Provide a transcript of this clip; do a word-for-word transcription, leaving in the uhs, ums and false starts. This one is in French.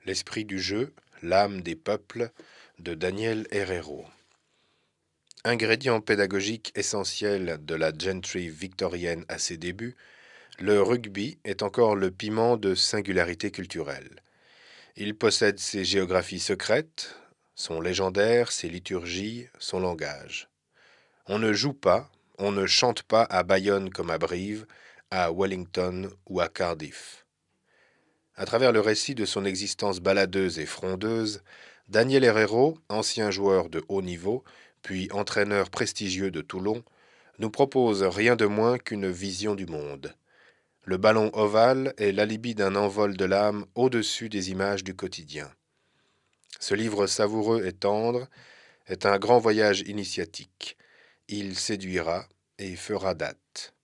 L'esprit du jeu, l'âme des peuples de Daniel Herrero. Ingrédient pédagogique essentiel de la gentry victorienne à ses débuts, le rugby est encore le piment de singularité culturelle. Il possède ses géographies secrètes, son légendaire, ses liturgies, son langage. On ne joue pas, on ne chante pas à Bayonne comme à Brive, à Wellington ou à Cardiff. À travers le récit de son existence baladeuse et frondeuse, Daniel Herrero, ancien joueur de haut niveau, puis entraîneur prestigieux de Toulon, nous propose rien de moins qu'une vision du monde. Le ballon ovale est l'alibi d'un envol de l'âme au-dessus des images du quotidien. Ce livre savoureux et tendre est un grand voyage initiatique. Il séduira et fera date.